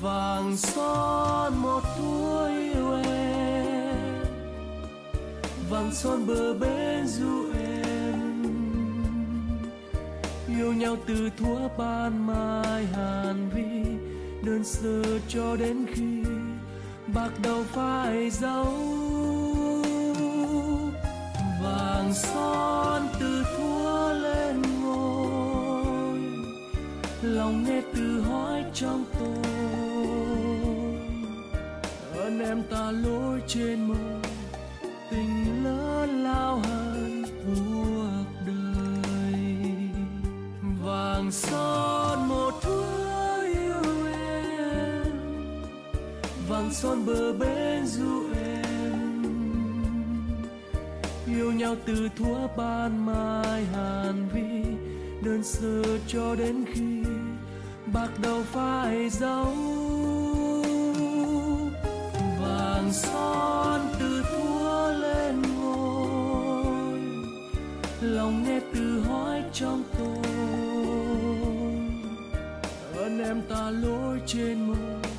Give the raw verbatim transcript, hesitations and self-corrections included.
vàng son một thuở yêu em, vàng son bờ bên du em, yêu nhau từ thuở ban mai hàn vi, đơn sơ cho đến khi bạc đầu phai dấu. Vàng son từ thuở lên ngôi, lòng nghe tự hỏi trong tôi, ơn em ta lối trên môi, tình lớn lao hơn cuộc đời. Vàng son một thuở yêu em, vàng son bờ bên du em, yêu nhau từ thuở ban mai hàn vi, đơn sơ cho đến khi bạc đầu phai dấu. Vàng son từ thuở lên ngôi, lòng nghe tự hỏi trong tôi, ơn em ta lối trên môi,